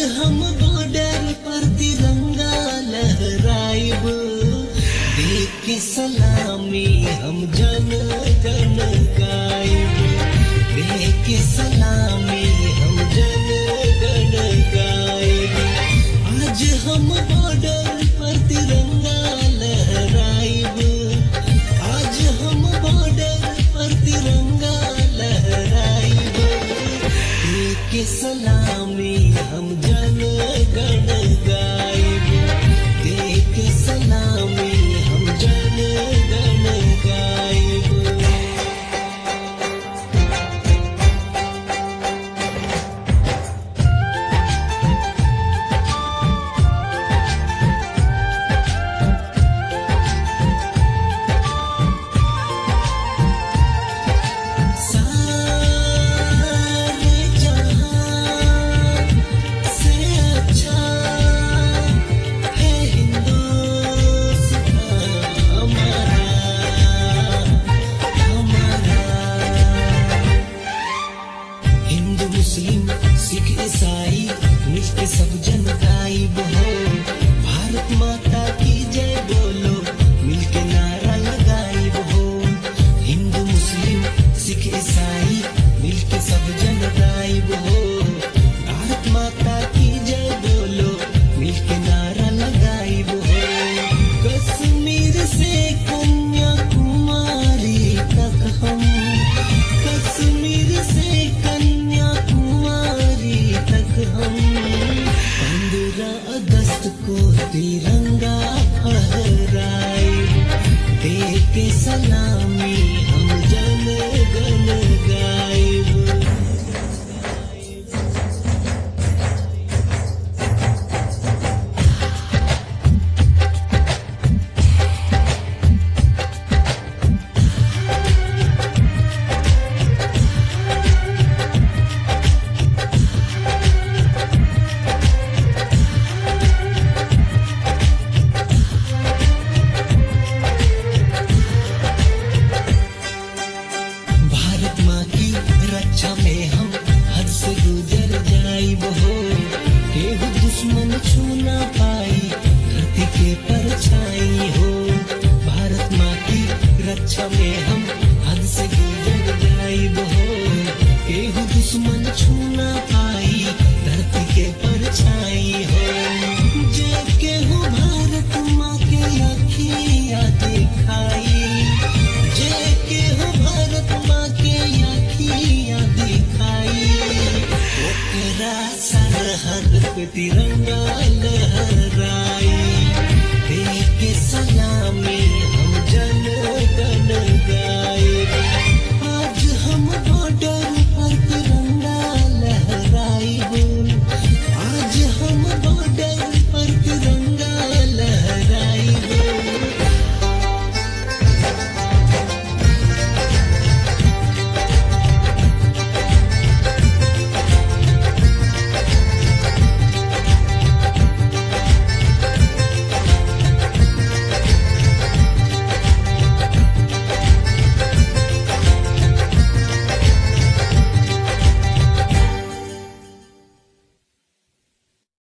हम बॉर्डर पर तिरंगा लहराइब, देख के सलामी हम जन गण गाइब, देख के सलामी हम जन गण गाइब। आज हम बॉर्डर पर तिरंगा लहराइब, आज हम बॉर्डर पर तिरंगा लहराइब, देख के सलामी हम जन गण गाइब, देख के सलामी हम जन गण गाइब। मुस्लिम सिख ईसाई मिलके सब जन गाइब हो, भारत माता की जय बोलो मिलके नारा लगाइब हो। हिंदू मुस्लिम सिख ईसाई मिलके सब जन गाइब हो, भारत माता की जय बोलो मिलके नारा लगाइब हो। कश्मीर से कन्याकुमारी तक हम, कश्मीर से कन्याकुमारी तक हम 15 अगस्त को तिरंगा फहराइब, देख के सलामी हम जन गण गाइब। भारत माँ की रक्षा में हम हद से गुजर जाइब हो, केहू दुश्मन छू ना पाई धरती के परछाई हो। भारत माँ की रक्षा में हम हद से गुजर जाइब हो, केहू दुश्मन छू ना पाई धरती के परछाई हो। जे केहू भारत माँ के अखिया दिखाई, जे केहू भारत माँ के अखिया दिखाई, ओकरा सरहद पे तिरंगा लहराई।